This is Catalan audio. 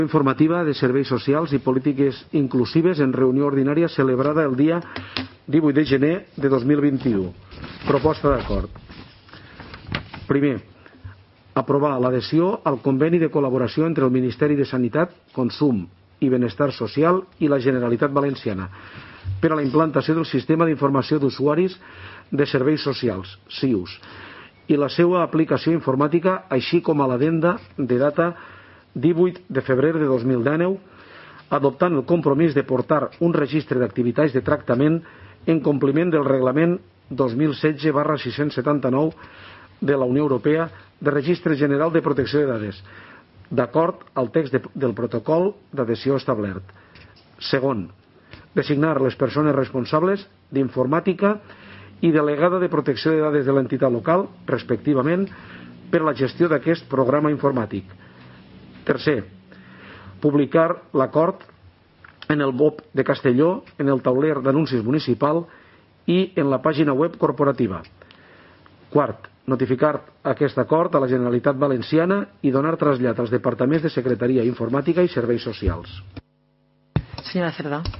Informativa de Serveis Socials i Polítiques Inclusives en reunió ordinària celebrada el dia 18 de gener de 2021. Proposta d'acord. Primer, aprovar l'adhesió al conveni de col·laboració entre el Ministeri de Sanitat, Consum i Benestar Social i la Generalitat Valenciana per a la implantació del Sistema d'Informació d'Usuaris de Serveis Socials, SIUS, i la seva aplicació informàtica, així com a l'addenda de data 18 de febrer de 2019, adoptant el compromís de portar un registre d'activitats de tractament en compliment del reglament 2016/679 de la Unió Europea de Registre General de Protecció de Dades, d'acord al text del protocol d'adhesió establert. Segon, designar les persones responsables d'informàtica i delegada de protecció de dades de l'entitat local, respectivament, per a la gestió d'aquest programa informàtic. Tercer, publicar l'acord en el BOP de Castelló, en el tauler d'anuncis municipal i en la pàgina web corporativa. Quart, notificar aquest acord a la Generalitat Valenciana i donar trasllat als departaments de Secretaria Informàtica i Serveis Socials. Senyora Cerdà.